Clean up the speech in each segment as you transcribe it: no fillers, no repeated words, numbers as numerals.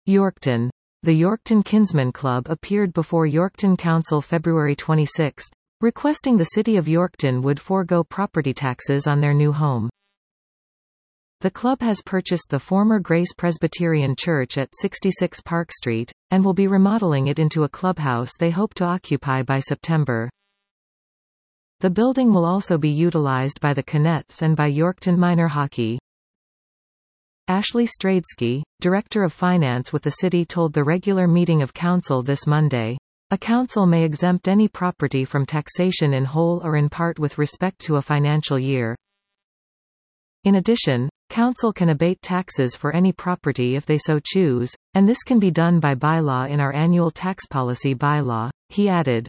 Yorkton. The Yorkton Kinsmen Club appeared before Yorkton Council February 26, requesting the City of Yorkton would forego property taxes on their new home. The club has purchased the former Grace Presbyterian Church at 66 Park Street, and will be remodeling it into a clubhouse they hope to occupy by September. The building will also be utilized by the Canettes and by Yorkton Minor Hockey. Ashley Stradsky, Director of Finance with the city, told the regular meeting of council this Monday, "A council may exempt any property from taxation in whole or in part with respect to a financial year. In addition, council can abate taxes for any property if they so choose, and this can be done by bylaw in our annual tax policy bylaw," he added.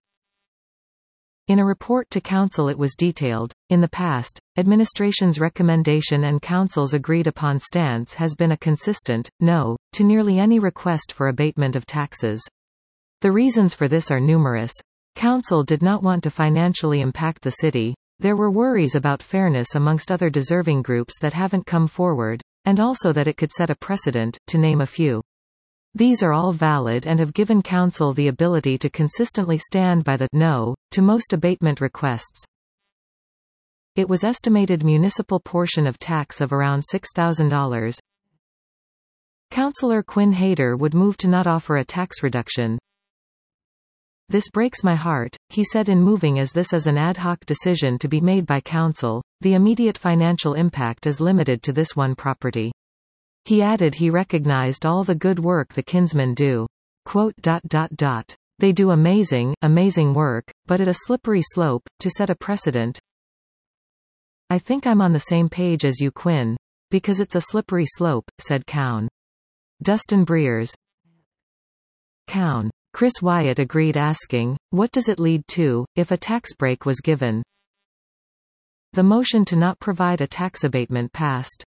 In a report to council it was detailed, in the past, administration's recommendation and council's agreed upon stance has been a consistent, no, to nearly any request for abatement of taxes. The reasons for this are numerous. Council did not want to financially impact the city. There were worries about fairness amongst other deserving groups that haven't come forward, and also that it could set a precedent, to name a few. These are all valid and have given council the ability to consistently stand by the no to most abatement requests. It was estimated municipal portion of tax of around $6,000. Councillor Quinn Hayter would move to not offer a tax reduction. "This breaks my heart," he said, in moving, as this is an ad hoc decision to be made by council. The immediate financial impact is limited to this one property. He added he recognized all the good work the Kinsmen do. "They do amazing, amazing work, but at a slippery slope, to set a precedent. I think I'm on the same page as you, Quinn. Because it's a slippery slope," said Cowan. Dustin Breers. Cowan. Chris Wyatt agreed, asking, "What does it lead to, if a tax break was given?" The motion to not provide a tax abatement passed.